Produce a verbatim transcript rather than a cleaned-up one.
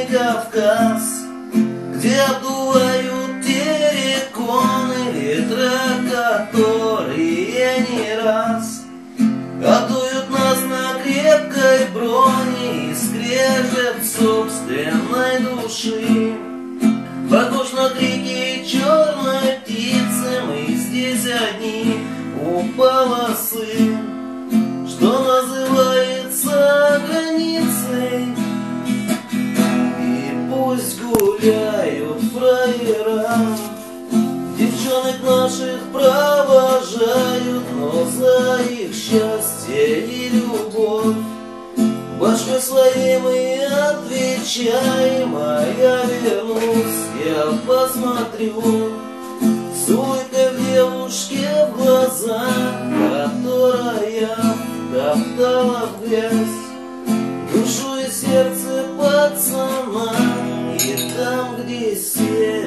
Кавказ, где обдувают терриконы ветра, которые не раз обдуют нас на крепкой броне и скрежет собственной души. Похож на крики черной птицы, мы здесь одни у полосы, что называется границей. И пусть гуляют фраера, девчонок наших провожают, но за их счастье и любовь башкой своей мы отвечаем. А я вернусь, я посмотрю с улыбкой в девушке в глаза, которая втоптала в грязь душу и сердце пацана. И там, где сердце